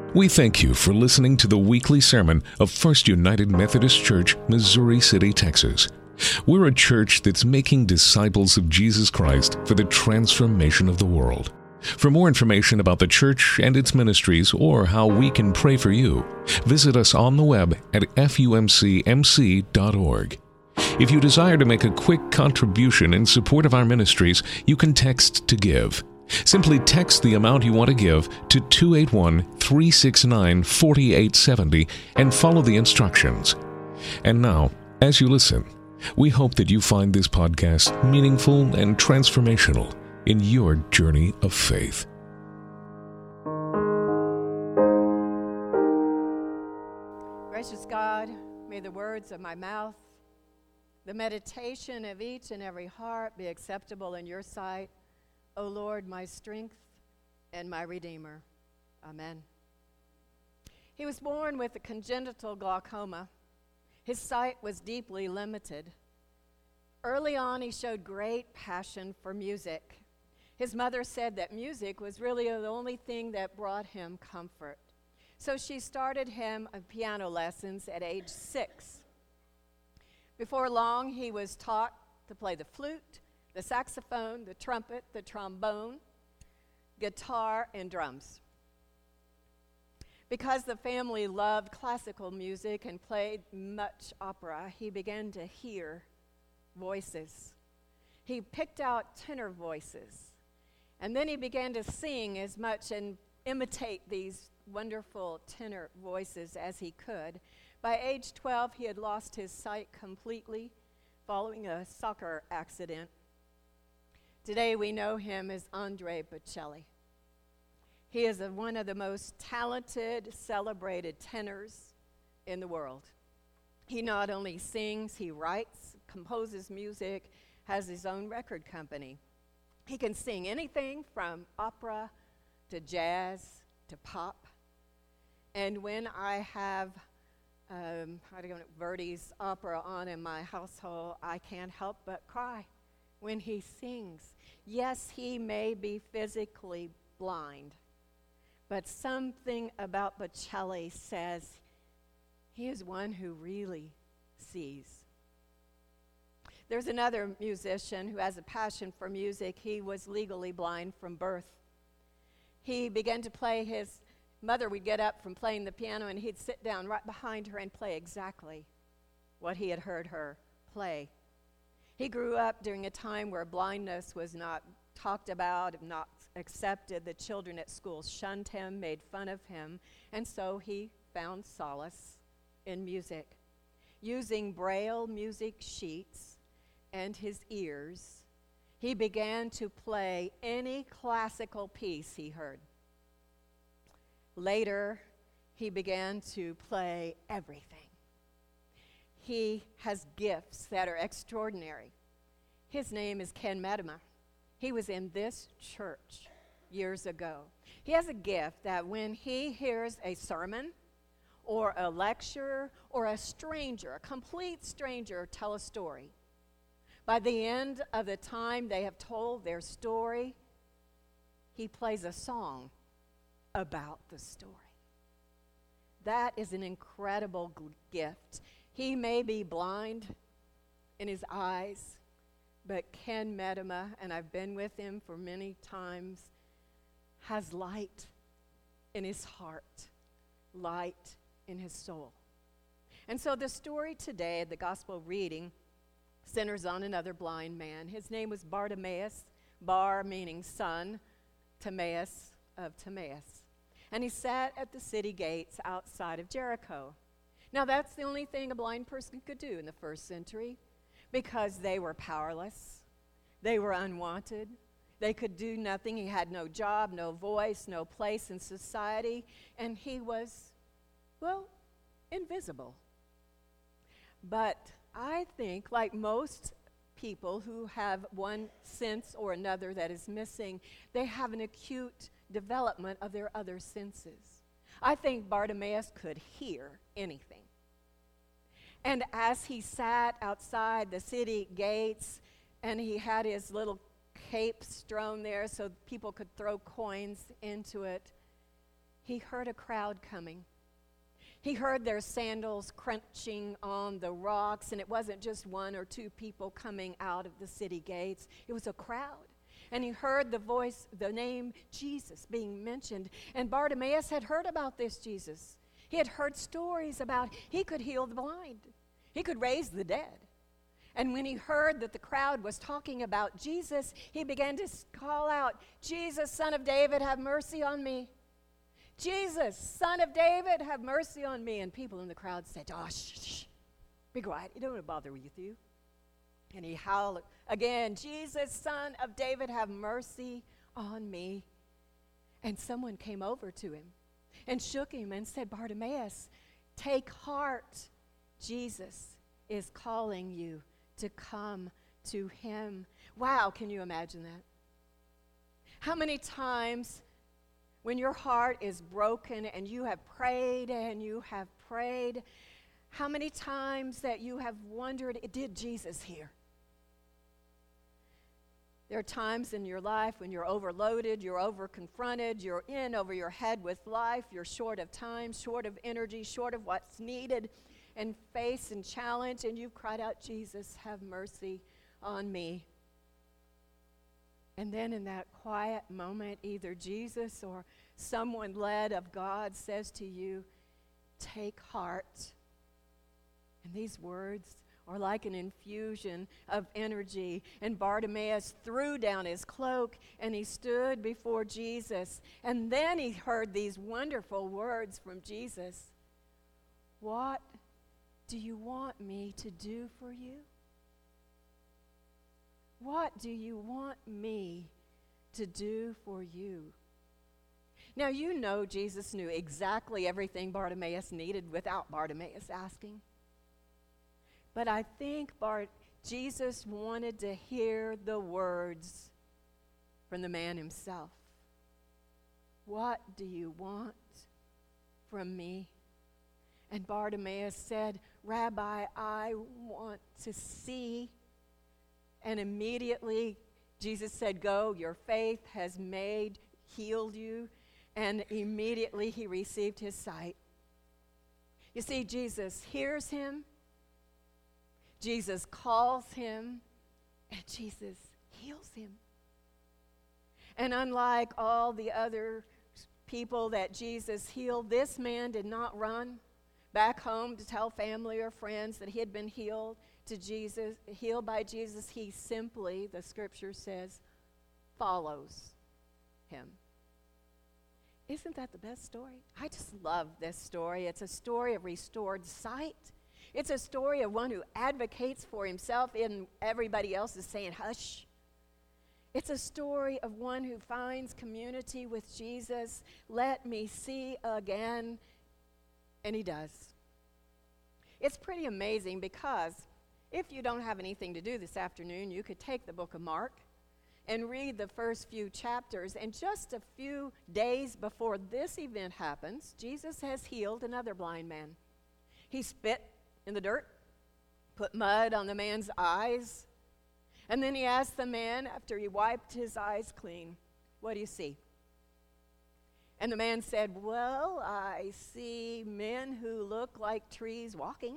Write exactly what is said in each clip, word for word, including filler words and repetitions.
We thank you for listening to the weekly sermon of First United Methodist Church, Missouri City, Texas. We're a church that's making disciples of Jesus Christ for the transformation of the world. For more information about the church and its ministries or how we can pray for you, visit us on the web at f u m c m c dot org. If you desire to make a quick contribution in support of our ministries, you can text to give. Simply text the amount you want to give to two eight one, three six nine, four eight seven zero and follow the instructions. And now, as you listen, we hope that you find this podcast meaningful and transformational in your journey of faith. Gracious God, may the words of my mouth, the meditation of each and every heart be acceptable in your sight, O Lord, my strength and my Redeemer. Amen. He was born with a congenital glaucoma. His sight was deeply limited. Early on, he showed great passion for music. His mother said that music was really the only thing that brought him comfort. So she started him on piano lessons at age six. Before long, he was taught to play the flute, the saxophone, the trumpet, the trombone, guitar, and drums. Because the family loved classical music and played much opera, he began to hear voices. He picked out tenor voices, and then he began to sing as much and imitate these wonderful tenor voices as he could. By age twelve, he had lost his sight completely following a soccer accident. Today we know him as Andre Bocelli. He is a, one of the most talented, celebrated tenors in the world. He not only sings, he writes, composes music, has his own record company. He can sing anything from opera to jazz to pop. And when I have um, I don't know, Verdi's opera on in my household, I can't help but cry when he sings. Yes, he may be physically blind, but something about Bocelli says he is one who really sees. There's another musician who has a passion for music. He was legally blind from birth. He began to play. His mother would get up from playing the piano, and he'd sit down right behind her and play exactly what he had heard her play. He grew up during a time where blindness was not talked about, not accepted. The children at school shunned him, made fun of him, and so he found solace in music. Using Braille music sheets and his ears, he began to play any classical piece he heard. Later, he began to play everything. He has gifts that are extraordinary. His name is Ken Medema. He was in this church years ago. He has a gift that when he hears a sermon or a lecture or a stranger, a complete stranger, tell a story, by the end of the time they have told their story, he plays a song about the story. That is an incredible g- gift. He may be blind in his eyes, but Ken Medema, and I've been with him for many times, has light in his heart, light in his soul. And so the story today, the gospel reading, centers on another blind man. His name was Bartimaeus, Bar meaning son, Timaeus of Timaeus. And he sat at the city gates outside of Jericho. Now that's the only thing a blind person could do in the first century, because they were powerless, they were unwanted, they could do nothing. He had no job, no voice, no place in society, and he was, well, invisible. But I think, like most people who have one sense or another that is missing, they have an acute development of their other senses. I think Bartimaeus could hear anything. And as he sat outside the city gates, and he had his little cape strewn there so people could throw coins into it, he heard a crowd coming. He heard their sandals crunching on the rocks, and it wasn't just one or two people coming out of the city gates. It was a crowd. And he heard the voice, the name Jesus being mentioned. And Bartimaeus had heard about this Jesus. He had heard stories about he could heal the blind. He could raise the dead. And when he heard that the crowd was talking about Jesus, he began to call out, Jesus, Son of David, have mercy on me. Jesus, Son of David, have mercy on me. And people in the crowd said, oh, shh, shh, be quiet. It don't bother with you. And he howled again, Jesus, Son of David, have mercy on me. And someone came over to him and shook him and said, Bartimaeus, take heart. Jesus is calling you to come to him. Wow, can you imagine that? How many times when your heart is broken and you have prayed and you have prayed, how many times that you have wondered, did Jesus hear? There are times in your life when you're overloaded, you're over-confronted, you're in over your head with life, you're short of time, short of energy, short of what's needed, and face and challenge, and you've cried out, Jesus, have mercy on me. And then in that quiet moment, either Jesus or someone led of God says to you, take heart. And these words are like an infusion of energy. And Bartimaeus threw down his cloak and he stood before Jesus. And then he heard these wonderful words from Jesus. What do you want me to do for you? What do you want me to do for you? Now, you know Jesus knew exactly everything Bartimaeus needed without Bartimaeus asking. But I think Bart, Jesus wanted to hear the words from the man himself. What do you want from me? And Bartimaeus said, Rabbi, I want to see. And immediately Jesus said, go, your faith has made, healed you. And immediately he received his sight. You see, Jesus hears him. Jesus calls him. And Jesus heals him. And unlike all the other people that Jesus healed, this man did not run back home to tell family or friends that he had been healed to Jesus, healed by Jesus. He simply, the scripture says, follows him. Isn't that the best story? I just love this story. It's a story of restored sight. It's a story of one who advocates for himself and everybody else is saying, hush. It's a story of one who finds community with Jesus. Let me see again. And he does. It's pretty amazing because if you don't have anything to do this afternoon, you could take the book of Mark and read the first few chapters. And just a few days before this event happens, Jesus has healed another blind man. He spit in the dirt, put mud on the man's eyes, and then he asked the man, after he wiped his eyes clean, what do you see? And the man said, well, I see men who look like trees walking.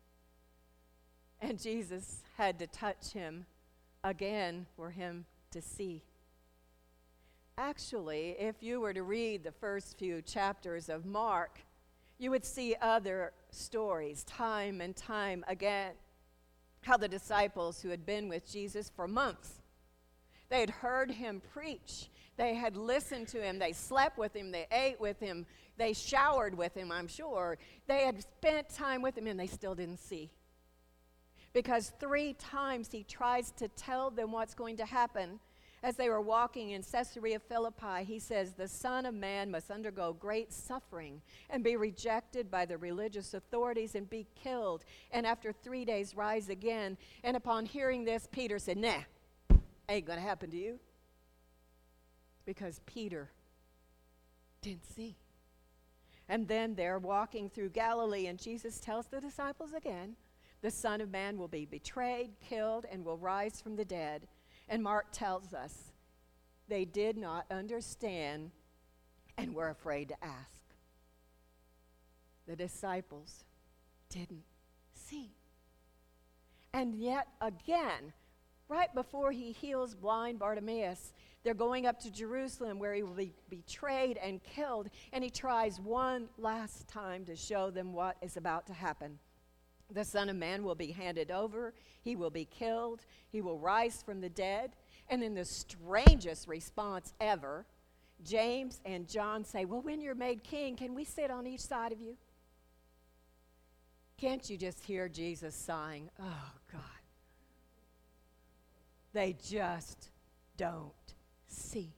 And Jesus had to touch him again for him to see. Actually, if you were to read the first few chapters of Mark, you would see other stories time and time again. How the disciples who had been with Jesus for months, they had heard him preach. They had listened to him. They slept with him. They ate with him. They showered with him, I'm sure. They had spent time with him, and they still didn't see. Because three times he tries to tell them what's going to happen. As they were walking in Caesarea Philippi, he says, the Son of Man must undergo great suffering and be rejected by the religious authorities and be killed, and after three days rise again. And upon hearing this, Peter said, nah, ain't going to happen to you. Because Peter didn't see. And then they're walking through Galilee, and Jesus tells the disciples again, the Son of Man will be betrayed, killed, and will rise from the dead. And Mark tells us they did not understand and we're afraid to ask. The disciples didn't see. And yet again, right before he heals blind Bartimaeus, they're going up to Jerusalem where he will be betrayed and killed, and he tries one last time to show them what is about to happen. The Son of Man will be handed over, he will be killed, he will rise from the dead, and in the strangest response ever, James and John say, well, when you're made king, can we sit on each side of you? Can't you just hear Jesus sighing? Oh, God. They just don't see.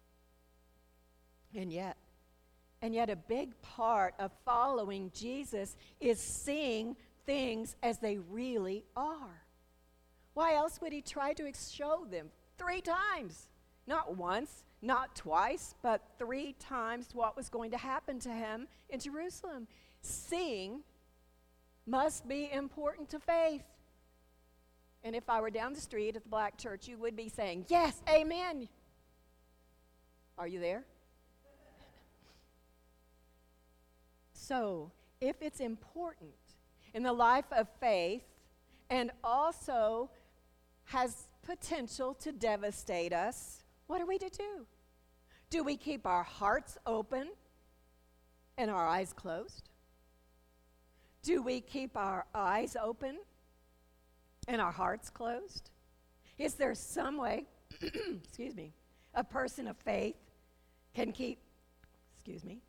And yet, and yet a big part of following Jesus is seeing things as they really are. Why else would he try to show them three times? Not once, not twice, but three times what was going to happen to him in Jerusalem. Seeing must be important to faith. And if I were down the street at the Black Church, you would be saying, yes, amen. Are you there? So, if it's important in the life of faith and also has potential to devastate us, what are we to do? Do we keep our hearts open and our eyes closed? Do we keep our eyes open and our hearts closed? Is there some way, excuse me, a person of faith can keep, excuse me,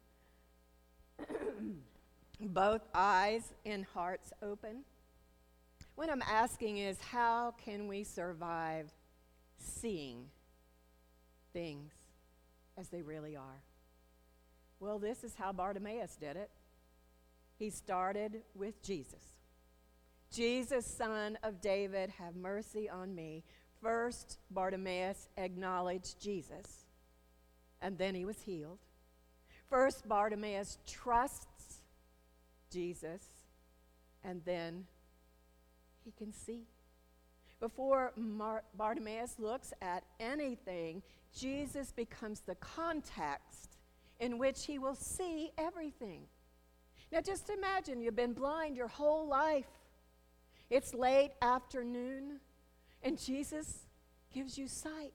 both eyes and hearts open? What I'm asking is, how can we survive seeing things as they really are? Well, this is how Bartimaeus did it. He started with Jesus. Jesus, Son of David, have mercy on me. First, Bartimaeus acknowledged Jesus, and then he was healed. First, Bartimaeus trusts Jesus, and then he can see. Before Mar- Bartimaeus looks at anything, Jesus becomes the context in which he will see everything. Now just imagine you've been blind your whole life. It's late afternoon, and Jesus gives you sight.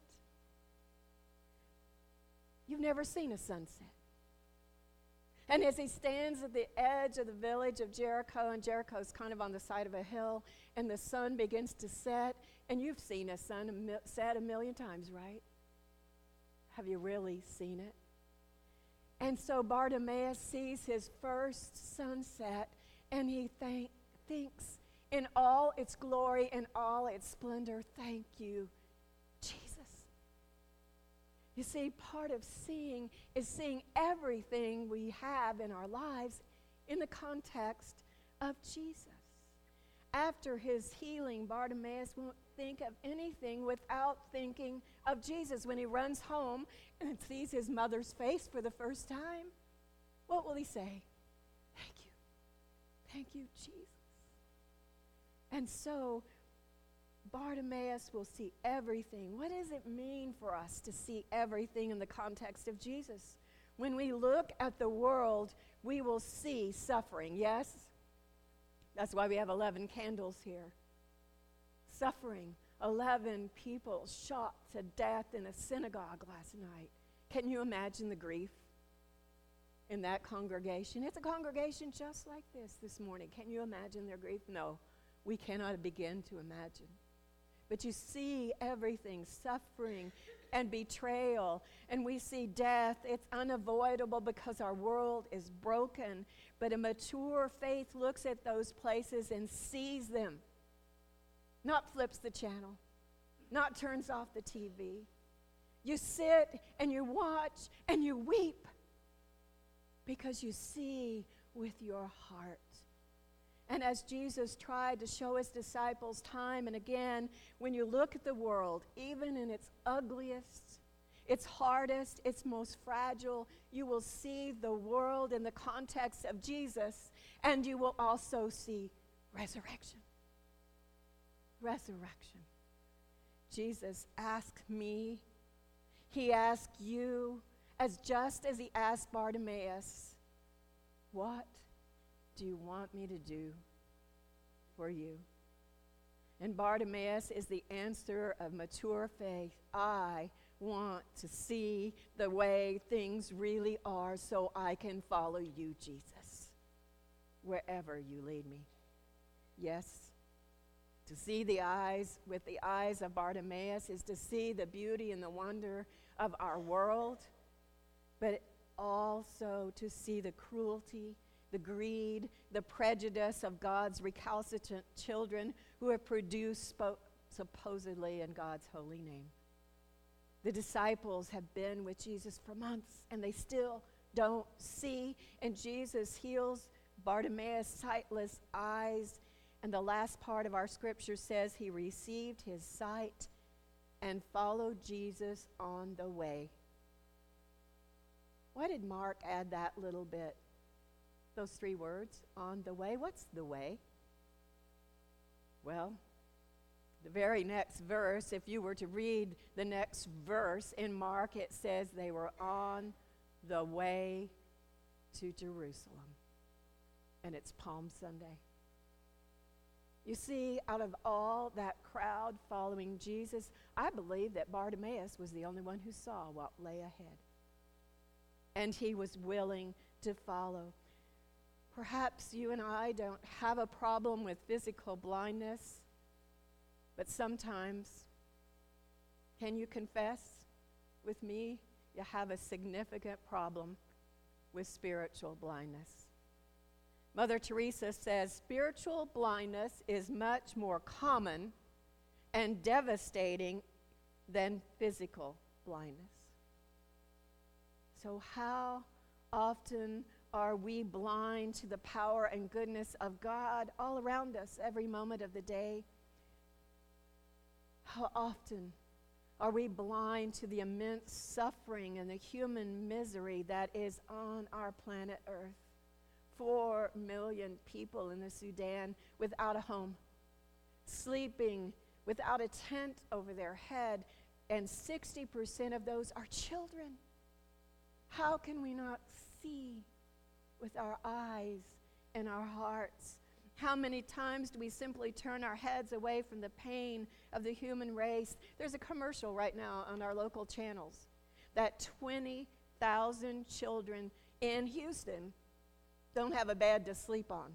You've never seen a sunset. And as he stands at the edge of the village of Jericho, and Jericho's kind of on the side of a hill, and the sun begins to set, and you've seen a sun a mil- set a million times, right? Have you really seen it? And so Bartimaeus sees his first sunset, and he thank, thinks in all its glory and all its splendor, thank you, Jesus. You see, part of seeing is seeing everything we have in our lives in the context of Jesus. After his healing, Bartimaeus won't think of anything without thinking of Jesus. When he runs home and sees his mother's face for the first time, what will he say? Thank you. Thank you, Jesus. And so Bartimaeus will see everything. What does it mean for us to see everything in the context of Jesus? When we look at the world, we will see suffering, yes? That's why we have eleven candles here. Suffering. eleven people shot to death in a synagogue last night. Can you imagine the grief in that congregation? It's a congregation just like this this morning. Can you imagine their grief? No, we cannot begin to imagine. But you see everything, suffering and betrayal, and we see death. It's unavoidable because our world is broken. But a mature faith looks at those places and sees them, not flips the channel, not turns off the T V. You sit and you watch and you weep because you see with your heart. And as Jesus tried to show his disciples time and again, when you look at the world, even in its ugliest, its hardest, its most fragile, you will see the world in the context of Jesus, and you will also see resurrection. Resurrection. Jesus asked me, he asked you, as just as he asked Bartimaeus, "What do you want me to do for you?" And Bartimaeus is the answer of mature faith. I want to see the way things really are so I can follow you, Jesus, wherever you lead me. Yes, to see the eyes with the eyes of Bartimaeus is to see the beauty and the wonder of our world, but also to see the cruelty, the greed, the prejudice of God's recalcitrant children who are produced spo- supposedly in God's holy name. The disciples have been with Jesus for months, and they still don't see, and Jesus heals Bartimaeus' sightless eyes, and the last part of our scripture says he received his sight and followed Jesus on the way. Why did Mark add that little bit? Those three words, on the way. What's the way? Well, the very next verse, if you were to read the next verse in Mark, it says they were on the way to Jerusalem. And it's Palm Sunday. You see, out of all that crowd following Jesus, I believe that Bartimaeus was the only one who saw what lay ahead. And he was willing to follow. Perhaps you and I don't have a problem with physical blindness, but sometimes, can you confess with me, you have a significant problem with spiritual blindness? Mother Teresa says spiritual blindness is much more common and devastating than physical blindness. So how often are we blind to the power and goodness of God all around us every moment of the day? How often are we blind to the immense suffering and the human misery that is on our planet Earth? Four million people in the Sudan without a home, sleeping without a tent over their head, and sixty percent of those are children. How can we not see with our eyes and our hearts? How many times do we simply turn our heads away from the pain of the human race? There's a commercial right now on our local channels that twenty thousand children in Houston don't have a bed to sleep on.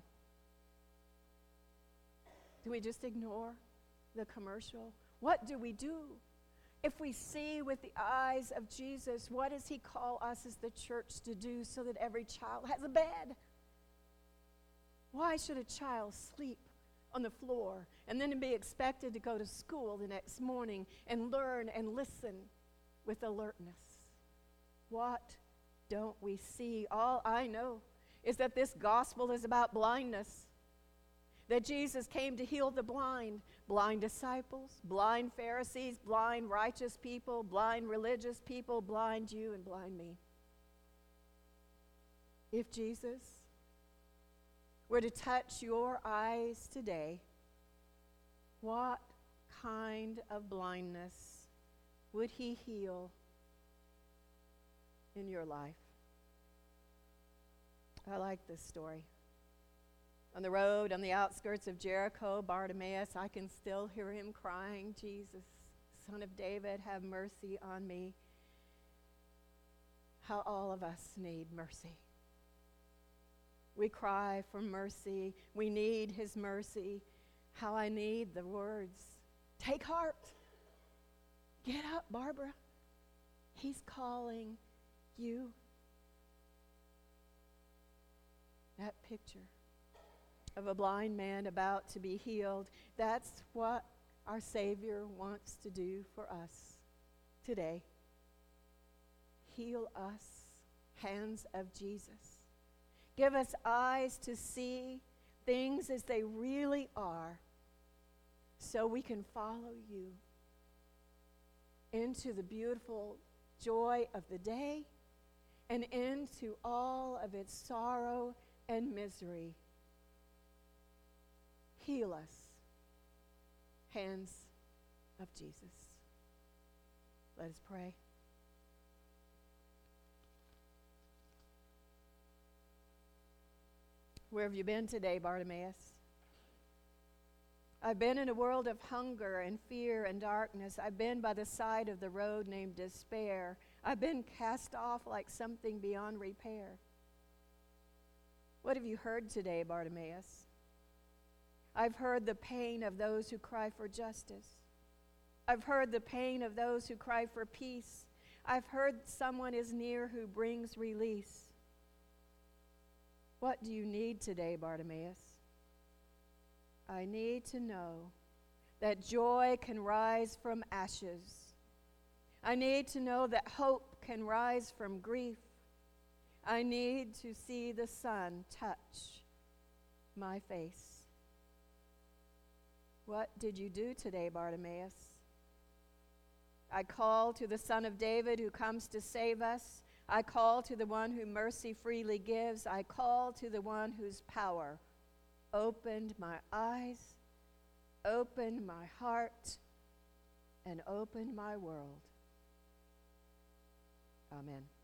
Do we just ignore the commercial? What do we do? If we see with the eyes of Jesus, what does he call us as the church to do so that every child has a bed? Why should a child sleep on the floor and then be expected to go to school the next morning and learn and listen with alertness? What don't we see? All I know is that this gospel is about blindness. That Jesus came to heal the blind, blind disciples, blind Pharisees, blind righteous people, blind religious people, blind you and blind me. If Jesus were to touch your eyes today, what kind of blindness would he heal in your life? I like this story. On the road, on the outskirts of Jericho, Bartimaeus, I can still hear him crying, "Jesus, Son of David, have mercy on me." How all of us need mercy. We cry for mercy. We need his mercy. How I need the words, "Take heart. Get up, Barbara. He's calling you." That picture of a blind man about to be healed, that's what our Savior wants to do for us today. Heal us, hands of Jesus. Give us eyes to see things as they really are so we can follow you into the beautiful joy of the day and into all of its sorrow and misery. Heal us, hands of Jesus. Let us pray. Where have you been today, Bartimaeus? I've been in a world of hunger and fear and darkness. I've been by the side of the road named despair. I've been cast off like something beyond repair. What have you heard today, Bartimaeus? I've heard the pain of those who cry for justice. I've heard the pain of those who cry for peace. I've heard someone is near who brings release. What do you need today, Bartimaeus? I need to know that joy can rise from ashes. I need to know that hope can rise from grief. I need to see the sun touch my face. What did you do today, Bartimaeus? I call to the Son of David who comes to save us. I call to the one who mercy freely gives. I call to the one whose power opened my eyes, opened my heart, and opened my world. Amen.